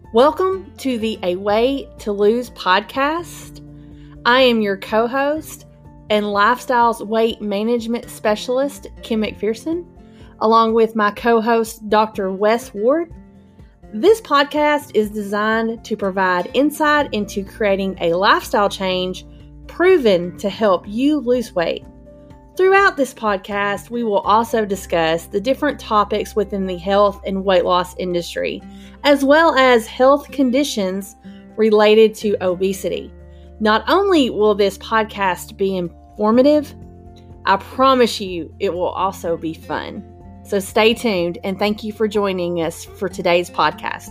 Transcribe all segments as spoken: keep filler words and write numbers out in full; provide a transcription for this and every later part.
Welcome to the A Way to Lose podcast. I am your co-host and Lifestyles Weight Management Specialist, Kim McPherson, along with my co-host, Doctor Wes Ward. This podcast is designed to provide insight into creating a lifestyle change proven to help you lose weight. Throughout this podcast, we will also discuss the different topics within the health and weight loss industry, as well as health conditions related to obesity. Not only will this podcast be informative, I promise you it will also be fun. So stay tuned and thank you for joining us for today's podcast.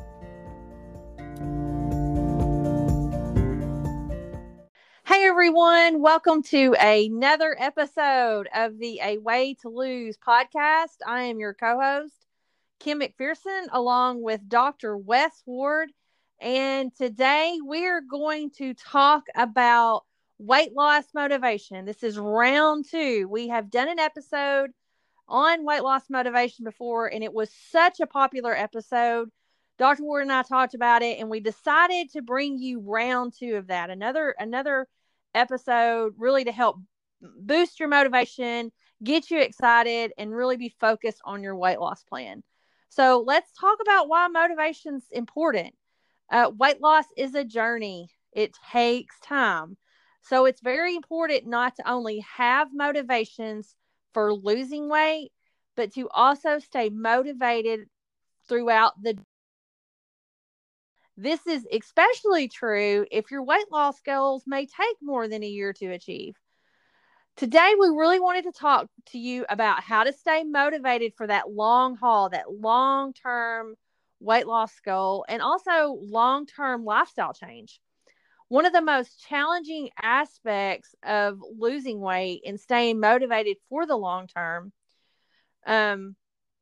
Hey everyone, welcome to another episode of the A Way to Lose podcast. I am your co-host, Kim McPherson, along with Doctor Wes Ward. And today we're going to talk about weight loss motivation. This is round two. We have done an episode on weight loss motivation before, and it was such a popular episode. Doctor Ward and I talked about it, and we decided to bring you round two of that. Another, another episode really to help boost your motivation, get you excited, and really be focused on your weight loss plan. So let's talk about why motivation's important. Uh, weight loss is a journey. It takes time. So it's very important not to only have motivations for losing weight, but to also stay motivated throughout the This is especially true if your weight loss goals may take more than a year to achieve. Today, we really wanted to talk to you about how to stay motivated for that long haul, that long-term weight loss goal, and also long-term lifestyle change. One of the most challenging aspects of losing weight and staying motivated for the long term um,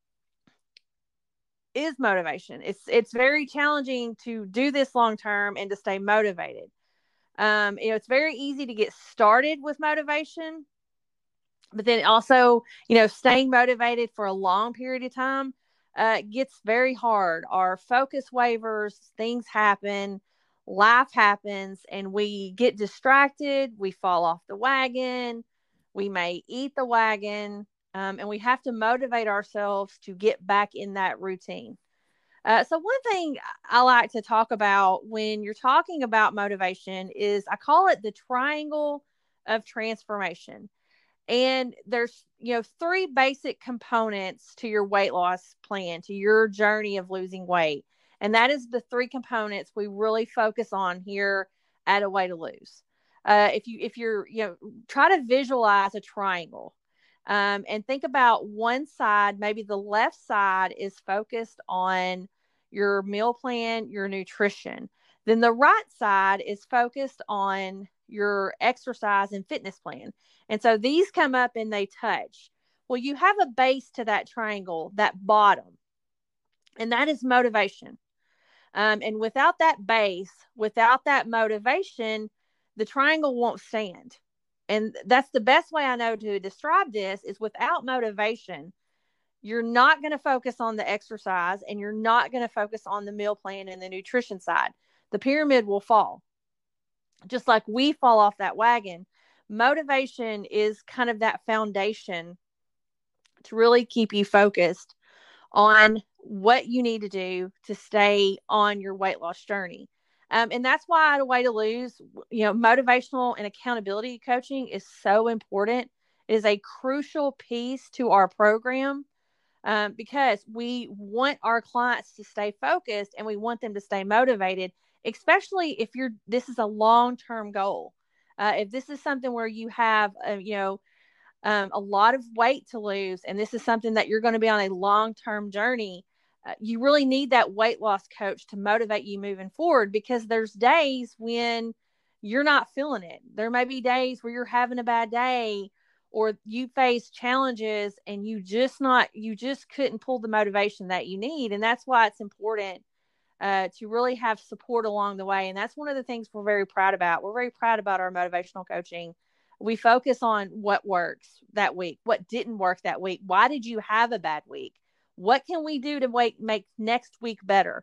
is motivation. It's it's very challenging to do this long term and to stay motivated. Um, you know, it's very easy to get started with motivation, but then also, you know, staying motivated for a long period of time uh, gets very hard. Our focus wavers, things happen, life happens, and we get distracted. We fall off the wagon. We may eat the wagon. Um, and we have to motivate ourselves to get back in that routine. Uh, so one thing I like to talk about when you're talking about motivation is I call it the triangle of transformation. And there's, you know, three basic components to your weight loss plan, to your journey of losing weight. And that is the three components we really focus on here at A Way to Lose. Uh, if you, if you're, you know, try to visualize a triangle. Um, and think about one side, maybe the left side is focused on your meal plan, your nutrition. Then the right side is focused on your exercise and fitness plan. And so these come up and they touch. Well, you have a base to that triangle, that bottom, and that is motivation. Um, and without that base, without that motivation, the triangle won't stand. And that's the best way I know to describe this is without motivation, you're not going to focus on the exercise and you're not going to focus on the meal plan and the nutrition side. The pyramid will fall. Just like we fall off that wagon, motivation is kind of that foundation to really keep you focused on what you need to do to stay on your weight loss journey. Um, and that's why A Way to Lose, you know, motivational and accountability coaching is so important. It is a crucial piece to our program um, because we want our clients to stay focused and we want them to stay motivated, especially if you're, this is a long-term goal. Uh, if this is something where you have, uh, you know, um, a lot of weight to lose, and this is something that you're going to be on a long-term journey, Uh, you really need that weight loss coach to motivate you moving forward because there's days when you're not feeling it. There may be days where you're having a bad day or you face challenges and you just not, you just couldn't pull the motivation that you need. And that's why it's important uh, to really have support along the way. And that's one of the things we're very proud about. We're very proud about our motivational coaching. We focus on what works that week, what didn't work that week. Why did you have a bad week? What can we do to make, make next week better?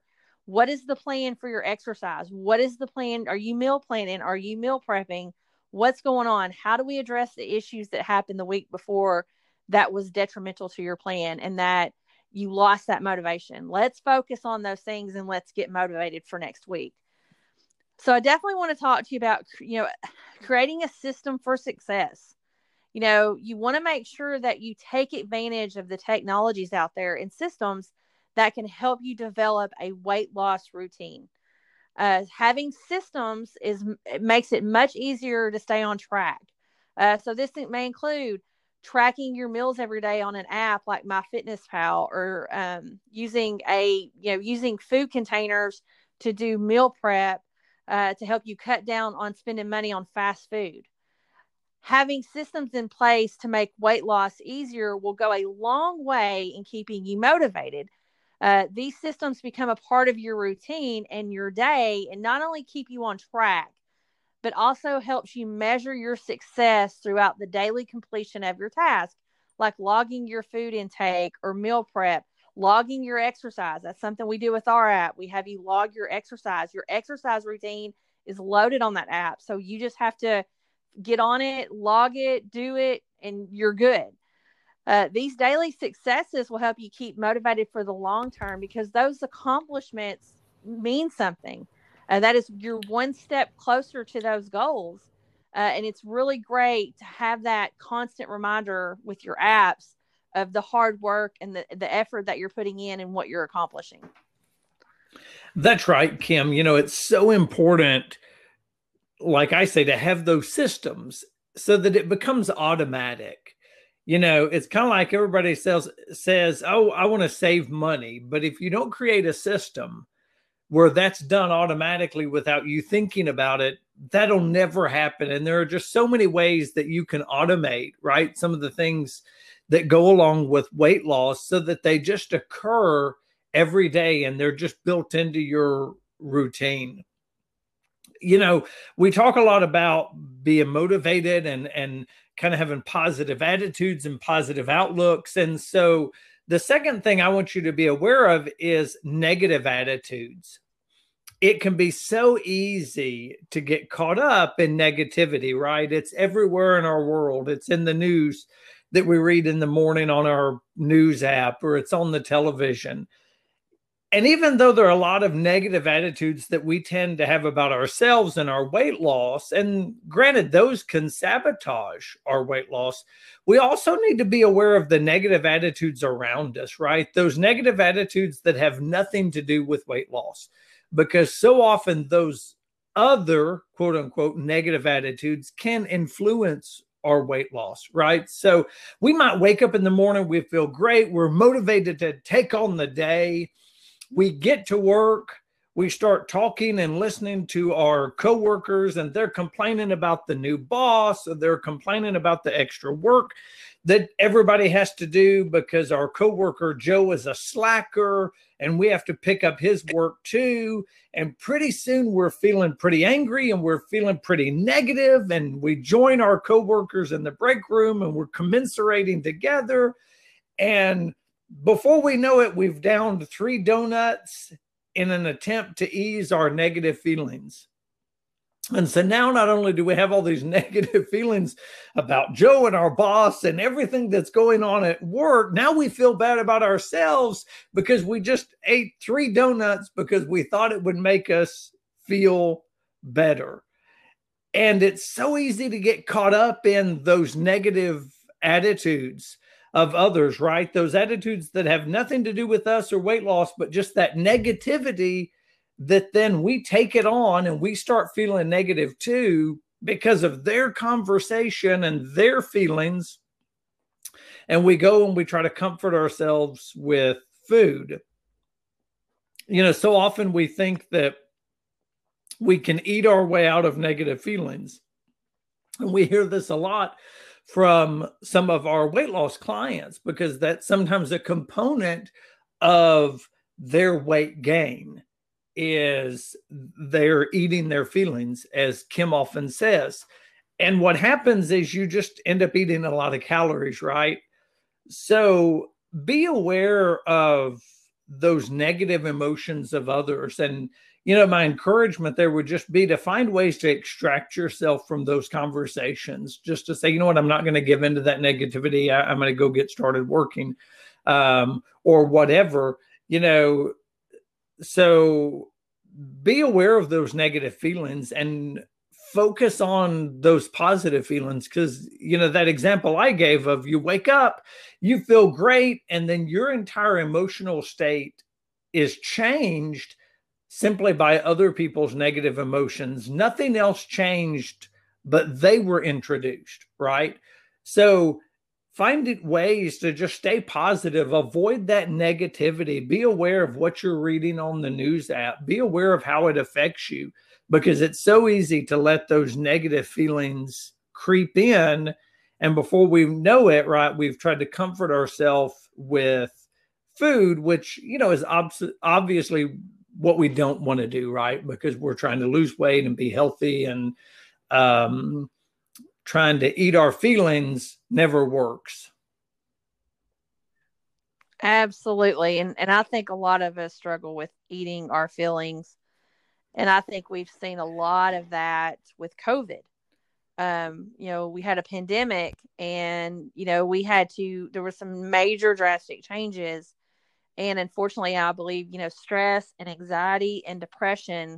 What is the plan for your exercise? What is the plan? Are you meal planning? Are you meal prepping? What's going on? How do we address the issues that happened the week before that was detrimental to your plan and that you lost that motivation? Let's focus on those things and let's get motivated for next week. So I definitely want to talk to you about, you know, creating a system for success. You know, you want to make sure that you take advantage of the technologies out there and systems that can help you develop a weight loss routine. Uh, having systems is it makes it much easier to stay on track. Uh, so this may include tracking your meals every day on an app like MyFitnessPal, or um, using a you know using food containers to do meal prep uh, to help you cut down on spending money on fast food. Having systems in place to make weight loss easier will go a long way in keeping you motivated. Uh, these systems become a part of your routine and your day, and not only keep you on track, but also helps you measure your success throughout the daily completion of your task, like logging your food intake or meal prep, logging your exercise. That's something we do with our app. We have you log your exercise. Your exercise routine is loaded on that app. So you just have to get on it, log it, do it, and you're good. Uh, these daily successes will help you keep motivated for the long term because those accomplishments mean something. Uh, that is, you're one step closer to those goals. Uh, and it's really great to have that constant reminder with your apps of the hard work and the, the effort that you're putting in and what you're accomplishing. That's right, Kim. You know, it's so important, like I say, to have those systems so that it becomes automatic. You know, it's kind of like everybody says, says, oh, I want to save money. But if you don't create a system where that's done automatically without you thinking about it, that'll never happen. And there are just so many ways that you can automate, right? Some of the things that go along with weight loss so that they just occur every day and they're just built into your routine. You know, we talk a lot about being motivated and, and kind of having positive attitudes and positive outlooks. And so the second thing I want you to be aware of is negative attitudes. It can be so easy to get caught up in negativity, right? It's everywhere in our world. It's in the news that we read in the morning on our news app, or it's on the television. And even though there are a lot of negative attitudes that we tend to have about ourselves and our weight loss, and granted, those can sabotage our weight loss, we also need to be aware of the negative attitudes around us, right? Those negative attitudes that have nothing to do with weight loss, because so often those other quote unquote negative attitudes can influence our weight loss, right? So we might wake up in the morning, we feel great, we're motivated to take on the day. We get to work, we start talking and listening to our coworkers, and they're complaining about the new boss, or they're complaining about the extra work that everybody has to do because our coworker Joe is a slacker and we have to pick up his work too. And pretty soon we're feeling pretty angry and we're feeling pretty negative, and we join our coworkers in the break room and we're commiserating together. And before we know it, we've downed three donuts in an attempt to ease our negative feelings. And so now not only do we have all these negative feelings about Joe and our boss and everything that's going on at work, now we feel bad about ourselves because we just ate three donuts because we thought it would make us feel better. And it's so easy to get caught up in those negative attitudes of others, right? Those attitudes that have nothing to do with us or weight loss, but just that negativity that then we take it on and we start feeling negative too because of their conversation and their feelings. And we go and we try to comfort ourselves with food. You know, so often we think that we can eat our way out of negative feelings. And we hear this a lot from some of our weight loss clients because that's sometimes a component of their weight gain is they're eating their feelings, as Kim often says. And what happens is you just end up eating a lot of calories, right? So be aware of those negative emotions of others. And, you know, my encouragement there would just be to find ways to extract yourself from those conversations, just to say, you know what, I'm not going to give into that negativity. I, I'm going to go get started working, um, or whatever, you know. So be aware of those negative feelings and focus on those positive feelings. Because, you know, that example I gave of you wake up, you feel great, and then your entire emotional state is changed simply by other people's negative emotions. Nothing else changed, but they were introduced, right? So find it ways to just stay positive, avoid that negativity, be aware of what you're reading on the news app, be aware of how it affects you, because it's so easy to let those negative feelings creep in. And before we know it, right, we've tried to comfort ourselves with food, which, you know, is ob- obviously what we don't want to do, right? Because we're trying to lose weight and be healthy, and um, trying to eat our feelings never works. Absolutely. And and I think a lot of us struggle with eating our feelings. And I think we've seen a lot of that with COVID. Um, you know, we had a pandemic, and, you know, we had to, there were some major drastic changes. And unfortunately, I believe, you know, stress and anxiety and depression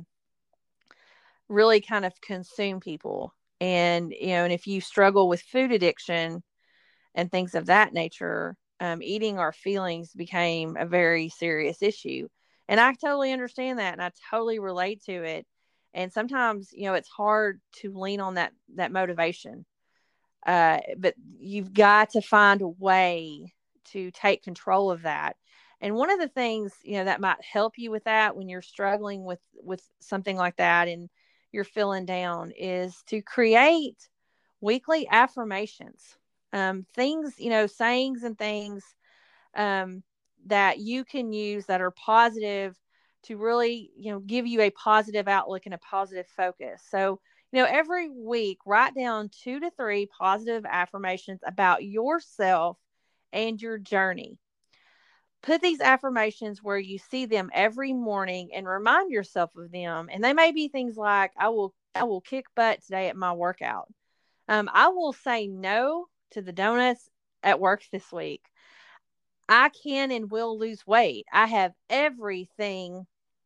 really kind of consume people. And, you know, and if you struggle with food addiction and things of that nature, um, eating our feelings became a very serious issue. And I totally understand that. And I totally relate to it. And sometimes, you know, it's hard to lean on that, that motivation. Uh, but you've got to find a way to take control of that. And one of the things, you know, that might help you with that when you're struggling with, with something like that and you're feeling down, is to create weekly affirmations, um, things, you know, sayings and things, um, that you can use that are positive to really, you know, give you a positive outlook and a positive focus. So, you know, every week, write down two to three positive affirmations about yourself and your journey. Put these affirmations where you see them every morning and remind yourself of them. And they may be things like, I will, I will kick butt today at my workout. Um, I will say no to the donuts at work this week. I can and will lose weight. I have everything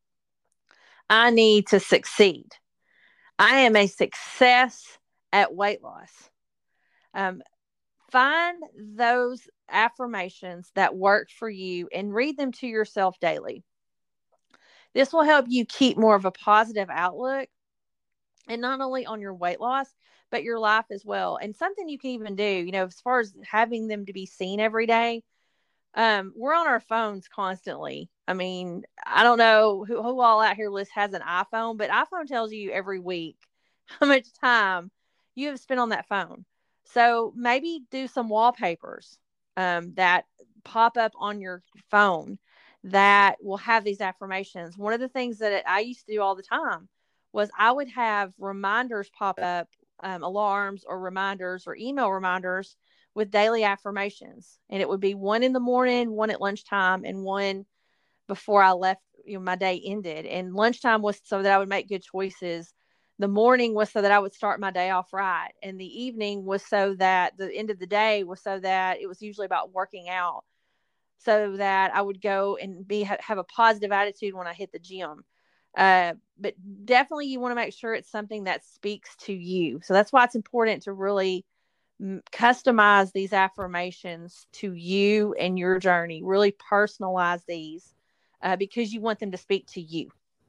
I need to succeed. I am a success at weight loss. Um, find those affirmations that work for you and read them to yourself daily. This will help you keep more of a positive outlook, and not only on your weight loss, but your life as well. And something you can even do, you know, as far as having them to be seen every day, um, we're on our phones constantly. I mean, I don't know who, who all out here list has an iPhone, but iPhone tells you every week how much time you have spent on that phone. So maybe do some wallpapers, um, that pop up on your phone that will have these affirmations. One of the things that I used to do all the time was I would have reminders pop up, um, alarms or reminders or email reminders with daily affirmations. And it would be one in the morning, one at lunchtime, and one before I left, you know, my day ended. And lunchtime was so that I would make good choices. The morning was so that I would start my day off right. And the evening was so that the end of the day was so that it was usually about working out, so that I would go and be have a positive attitude when I hit the gym. Uh, but definitely you want to make sure it's something that speaks to you. So that's why it's important to really m- customize these affirmations to you and your journey. Really personalize these, uh, because you want them to speak to you.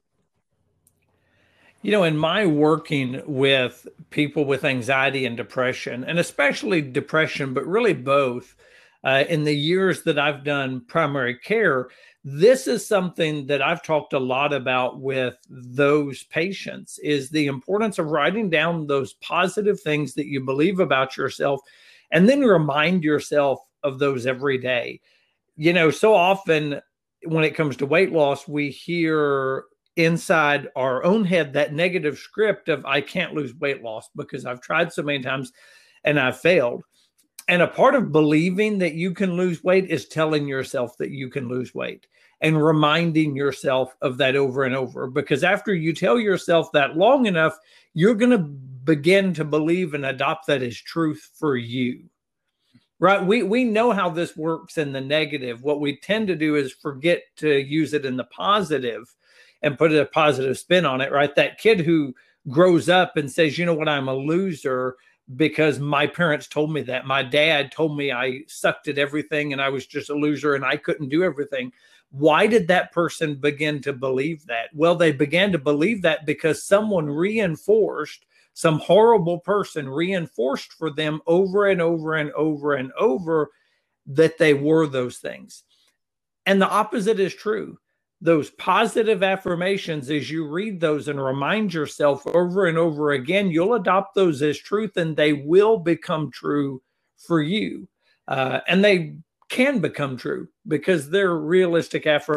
You know, in my working with people with anxiety and depression, and especially depression, but really both, uh, in the years that I've done primary care, this is something that I've talked a lot about with those patients, is the importance of writing down those positive things that you believe about yourself, and then remind yourself of those every day. You know, so often when it comes to weight loss, we hear inside our own head that negative script of, I can't lose weight loss because I've tried so many times and I've failed. And a part of believing that you can lose weight is telling yourself that you can lose weight. and reminding yourself of that over and over. Because after you tell yourself that long enough, you're going to begin to believe and adopt that as truth for you. Right? We we know how this works in the negative. What we tend to do is forget to use it in the positive and put a positive spin on it, right? That kid who grows up and says, you know what, I'm a loser because my parents told me that. My dad told me I sucked at everything and I was just a loser and I couldn't do everything. Why did that person begin to believe that? Well, they began to believe that because someone reinforced, some horrible person reinforced for them over and over and over and over that they were those things. And the opposite is true. Those positive affirmations, as you read those and remind yourself over and over again, you'll adopt those as truth and they will become true for you. Uh, and they can become true because they're realistic affirmations.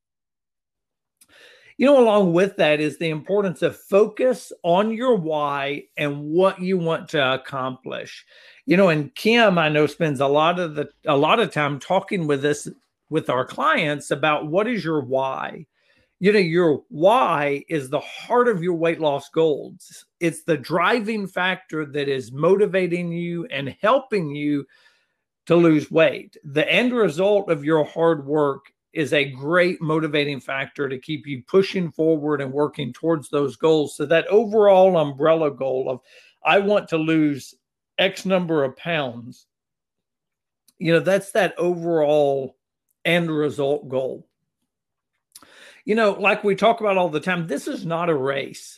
You know, along with that is the importance of focus on your why and what you want to accomplish. You know, and Kim, I know, spends a lot of the a lot of time talking with us with our clients about what is your why. You know, your why is the heart of your weight loss goals. It's the driving factor that is motivating you and helping you to lose weight. The end result of your hard work is a great motivating factor to keep you pushing forward and working towards those goals. So that overall umbrella goal of, I want to lose X number of pounds, you know, that's that overall end result goal. You know, like we talk about all the time, this is not a race.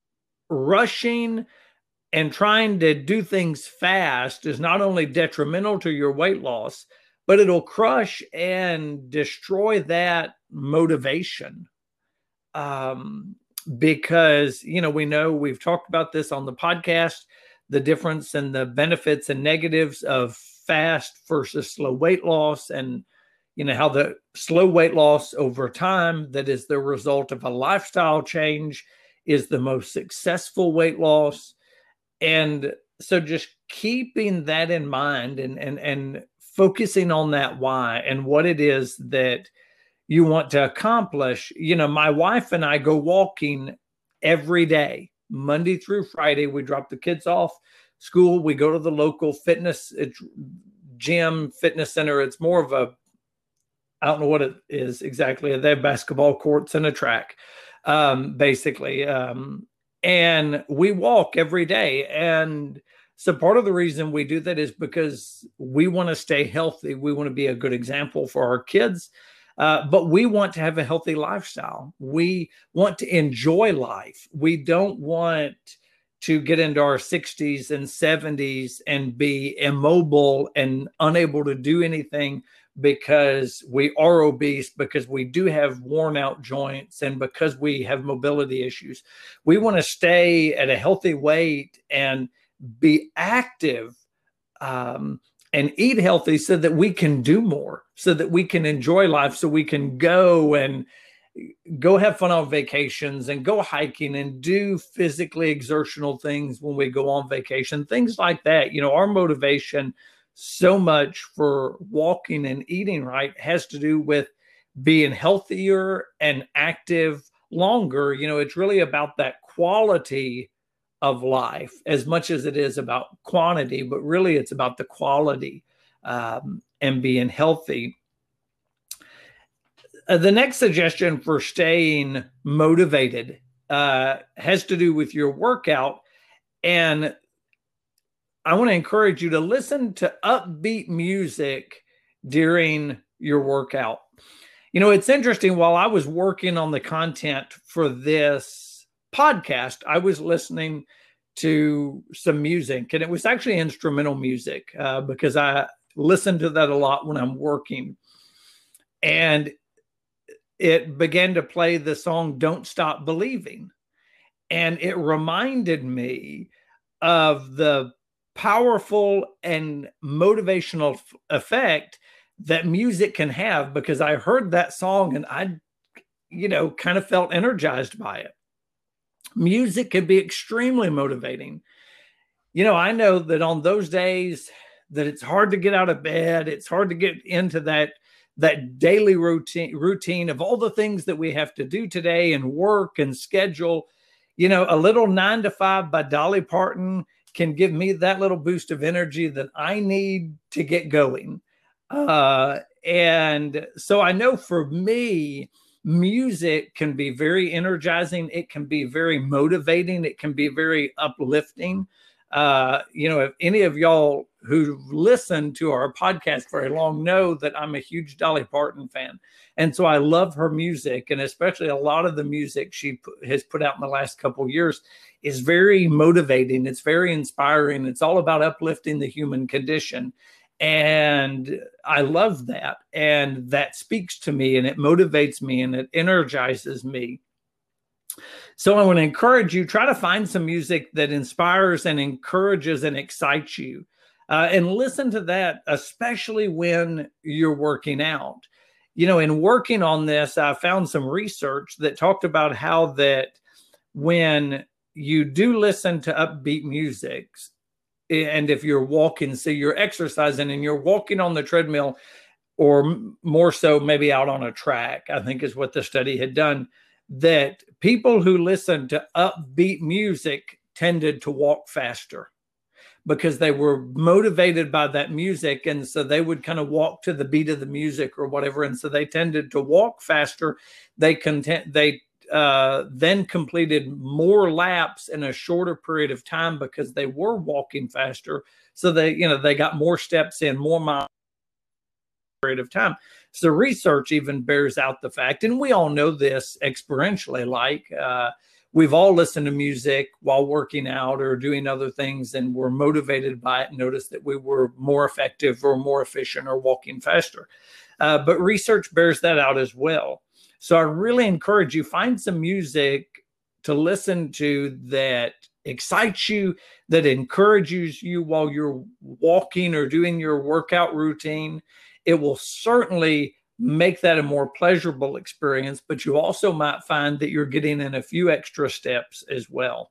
Rushing and trying to do things fast is not only detrimental to your weight loss, but it'll crush and destroy that motivation. Um, because, you know, we know we've talked about this on the podcast, the difference and the benefits and negatives of fast versus slow weight loss, and, you know, how the slow weight loss over time that is the result of a lifestyle change is the most successful weight loss. And so just keeping that in mind and, and, and focusing on that why and what it is that you want to accomplish. You know, my wife and I go walking every day, Monday through Friday. We drop the kids off school. We go to the local fitness gym, fitness center. It's more of a, I don't know what it is exactly. They have basketball courts and a track, um, basically. Um, and we walk every day. And so part of the reason we do that is because we want to stay healthy. We want to be a good example for our kids, uh, but we want to have a healthy lifestyle. We want to enjoy life. We don't want to get into our sixties and seventies and be immobile and unable to do anything because we are obese, because we do have worn out joints, and because we have mobility issues. We want to stay at a healthy weight and be active um, and eat healthy so that we can do more, so that we can enjoy life, so we can go and go have fun on vacations and go hiking and do physically exertional things when we go on vacation, things like that. You know, our motivation so much for walking and eating right has to do with being healthier and active longer. You know, it's really about that quality of life as much as it is about quantity, but really it's about the quality um, and being healthy. Uh, the next suggestion for staying motivated uh, has to do with your workout. And I want to encourage you to listen to upbeat music during your workout. You know, it's interesting. While I was working on the content for this podcast, I was listening to some music, and it was actually instrumental music uh, because I listen to that a lot when I'm working. And it began to play the song Don't Stop Believing. And it reminded me of the powerful and motivational f- effect that music can have, because I heard that song and I, you know, kind of felt energized by it. Music can be extremely motivating. You know, I know that on those days that it's hard to get out of bed, it's hard to get into that that daily routine routine of all the things that we have to do today and work and schedule. You know, a little nine to five by Dolly Parton can give me that little boost of energy that I need to get going. Uh, and so I know for me, music can be very energizing. It can be very motivating. It can be very uplifting. Uh, you know, if any of y'all who listen to our podcast very long know that I'm a huge Dolly Parton fan. And so I love her music, and especially a lot of the music she put, has put out in the last couple of years is very motivating. It's very inspiring. It's all about uplifting the human condition. And I love that. And that speaks to me, and it motivates me, and it energizes me. So I want to encourage you, try to find some music that inspires and encourages and excites you. Uh, and listen to that, especially when you're working out. You know, in working on this, I found some research that talked about how that when you do listen to upbeat music, and if you're walking, so you're exercising and you're walking on the treadmill, or more so maybe out on a track, I think is what the study had done, that people who listen to upbeat music tended to walk faster because they were motivated by that music. And so they would kind of walk to the beat of the music or whatever. And so they tended to walk faster. They content, they uh, then completed more laps in a shorter period of time because they were walking faster. So they, you know, they got more steps in, more miles period of time. So research even bears out the fact, and we all know this experientially, like uh, we've all listened to music while working out or doing other things, and we're motivated by it and noticed that we were more effective or more efficient or walking faster. Uh, but research bears that out as well. So I really encourage you, find some music to listen to that excites you, that encourages you while you're walking or doing your workout routine. It will certainly make that a more pleasurable experience, but you also might find that you're getting in a few extra steps as well.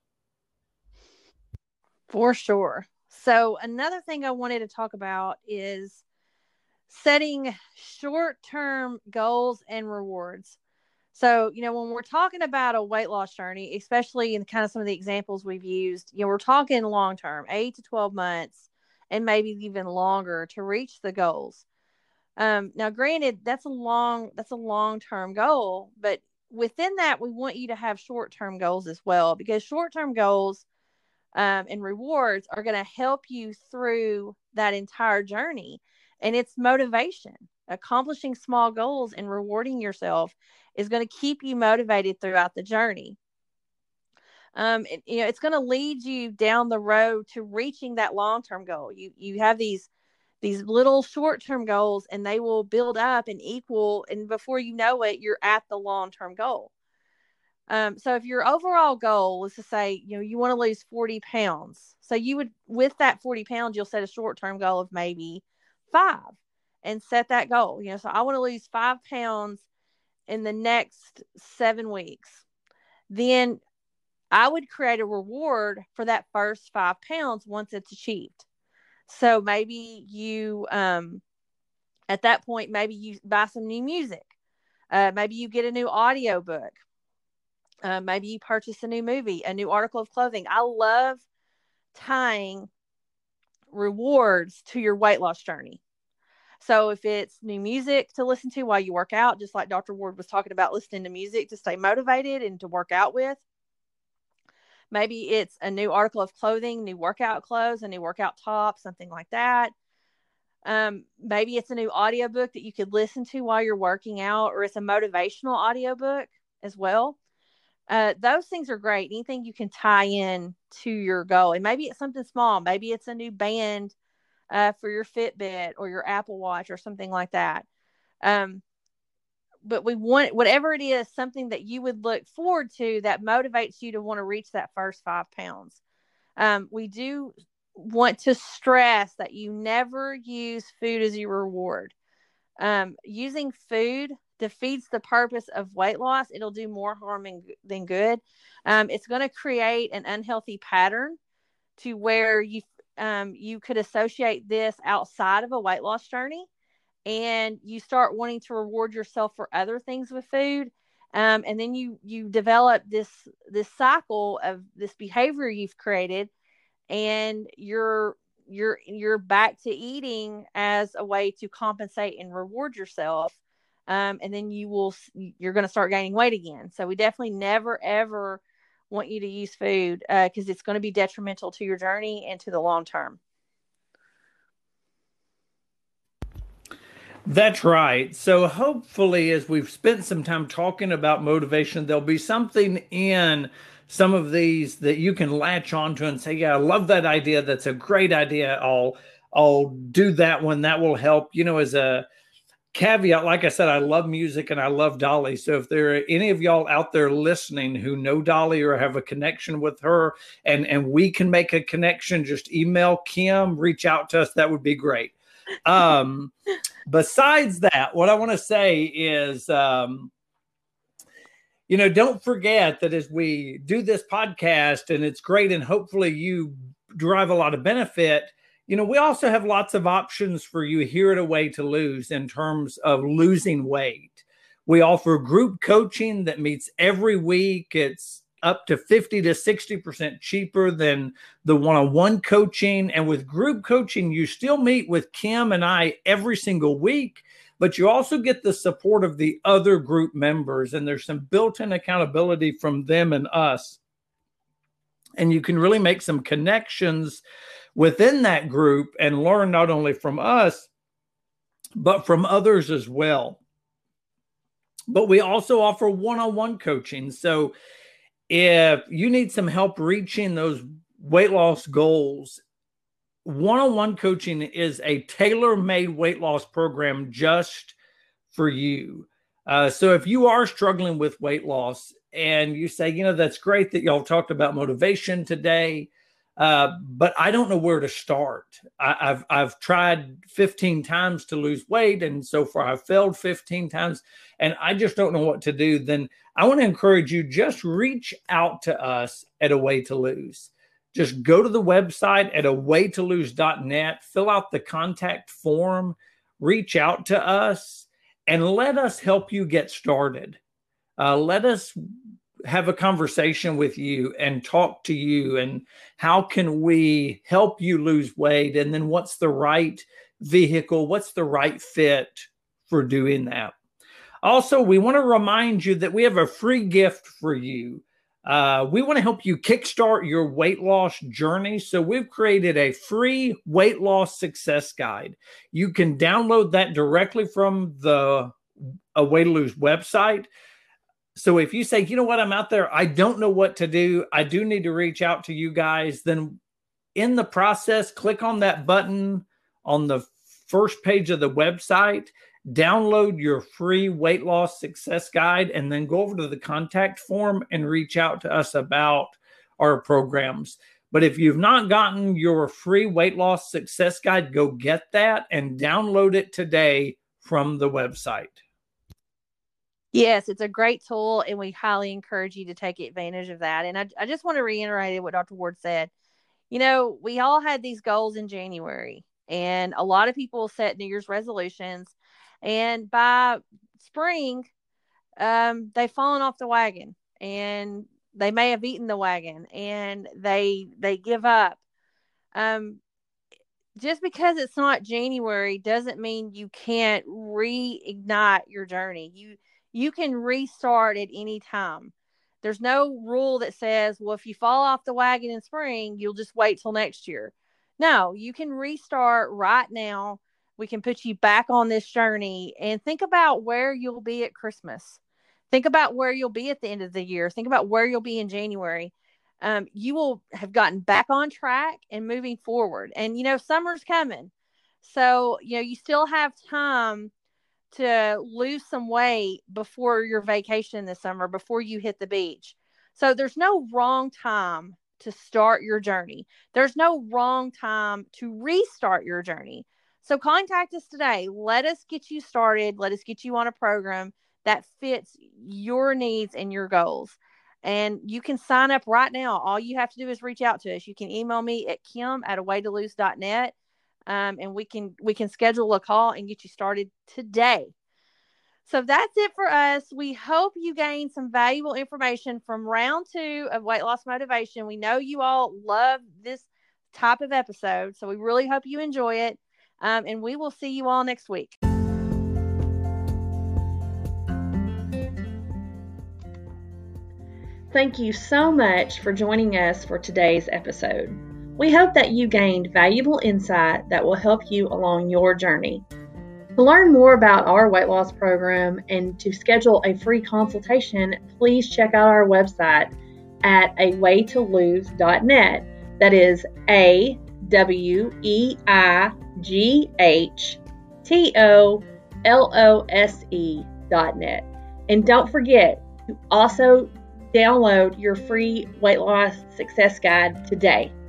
For sure. So another thing I wanted to talk about is setting short-term goals and rewards. So, you know, when we're talking about a weight loss journey, especially in kind of some of the examples we've used, you know, we're talking long-term, eight to twelve months, and maybe even longer to reach the goals. Um, now, granted, that's a long, that's a long-term goal, but within that, we want you to have short-term goals as well, because short-term goals um, and rewards are going to help you through that entire journey. And it's motivation. Accomplishing small goals and rewarding yourself is going to keep you motivated throughout the journey. Um, it, you know, it's going to lead you down the road to reaching that long-term goal. You, you have these these little short-term goals, and they will build up and equal. And before you know it, you're at the long-term goal. Um, so if your overall goal is to say, you know, you want to lose forty pounds. So you would, with that forty pounds, you'll set a short-term goal of maybe five and set that goal. You know, so I want to lose five pounds in the next seven weeks. Then I would create a reward for that first five pounds once it's achieved. So maybe you, um, at that point, maybe you buy some new music. Uh, maybe you get a new audio book. Uh, maybe you purchase a new movie, a new article of clothing. I love tying rewards to your weight loss journey. So if it's new music to listen to while you work out, just like Doctor Ward was talking about, listening to music to stay motivated and to work out with. Maybe it's a new article of clothing, new workout clothes, a new workout top, something like that. Um, maybe it's a new audiobook that you could listen to while you're working out, or it's a motivational audiobook as well. Uh, those things are great. Anything you can tie in to your goal. And maybe it's something small. Maybe it's a new band uh, for your Fitbit or your Apple Watch or something like that. Um, but we want, whatever it is, something that you would look forward to that motivates you to want to reach that first five pounds. Um, we do want to stress that you never use food as your reward. Um, using food defeats the purpose of weight loss. It'll do more harm than good. Um, it's going to create an unhealthy pattern to where you, um, you could associate this outside of a weight loss journey. and you start wanting to reward yourself for other things with food. Um, and then you, you develop this, this cycle of this behavior you've created, and you're, you're, you're back to eating as a way to compensate and reward yourself. Um, and then you will, you're going to start gaining weight again. So we definitely never, ever want you to use food, uh, cause it's going to be detrimental to your journey and to the long term. That's right. So hopefully, as we've spent some time talking about motivation, there'll be something in some of these that you can latch onto and say, yeah, I love that idea. That's a great idea. I'll, I'll do that one. That will help. You know, as a caveat, like I said, I love music and I love Dolly. So if there are any of y'all out there listening who know Dolly or have a connection with her, and, and we can make a connection, just email Kim, reach out to us. That would be great. Um, besides that, what I want to say is, um, you know, don't forget that as we do this podcast, and it's great, and hopefully you derive a lot of benefit, you know, we also have lots of options for you here at A Way to Lose in terms of losing weight. We offer group coaching that meets every week. It's up to fifty to sixty percent cheaper than the one-on-one coaching. And with group coaching, you still meet with Kim and I every single week, but you also get the support of the other group members. And there's some built-in accountability from them and us. And you can really make some connections within that group and learn not only from us, but from others as well. But we also offer one-on-one coaching. So if you need some help reaching those weight loss goals, one-on-one coaching is a tailor-made weight loss program just for you. Uh, so if you are struggling with weight loss and you say, you know, that's great that y'all talked about motivation today, uh, but I don't know where to start. I, I've I've tried fifteen times to lose weight, and so far I've failed fifteen times, and I just don't know what to do. Then I want to encourage you, just reach out to us at A Way to Lose. Just go to the website at a way to lose dot net, fill out the contact form, reach out to us, and let us help you get started. Uh, let us have a conversation with you and talk to you, and how can we help you lose weight? And then what's the right vehicle? What's the right fit for doing that? Also, we want to remind you that we have a free gift for you. Uh, we want to help you kickstart your weight loss journey. So we've created a free weight loss success guide. You can download that directly from the A Way to Lose website. So if you say, you know what, I'm out there, I don't know what to do, I do need to reach out to you guys, then in the process, click on that button on the first page of the website, download your free weight loss success guide, and then go over to the contact form and reach out to us about our programs. But if you've not gotten your free weight loss success guide, go get that and download it today from the website. Yes, it's a great tool, and we highly encourage you to take advantage of that. And I, I just want to reiterate what Doctor Ward said. You know, we all had these goals in January, and a lot of people set New Year's resolutions, and by spring, um, they've fallen off the wagon, and they may have eaten the wagon, and they they give up. Um, just because it's not January doesn't mean you can't reignite your journey. You You can restart at any time. There's no rule that says, well, if you fall off the wagon in spring, you'll just wait till next year. No, you can restart right now. We can put you back on this journey, and think about where you'll be at Christmas. Think about where you'll be at the end of the year. Think about where you'll be in January. Um, you will have gotten back on track and moving forward. And, you know, summer's coming. So, you know, you still have time to lose some weight before your vacation this summer, before you hit the beach. So there's no wrong time to start your journey. There's no wrong time to restart your journey. So contact us today. Let us get you started. Let us get you on a program that fits your needs and your goals. And you can sign up right now. All you have to do is reach out to us. You can email me at kim at a way to lose dot net. um, and we can we can schedule a call and get you started today. So that's it for us. We hope you gained some valuable information from round two of Weight Loss Motivation. We know you all love this type of episode, so we really hope you enjoy it. Um, and we will see you all next week. Thank you so much for joining us for today's episode. We hope that you gained valuable insight that will help you along your journey. To learn more about our weight loss program and to schedule a free consultation, please check out our website at a way to lose dot net. That is A W E I G H T O L O S E dot net. And don't forget to also download your free weight loss success guide today.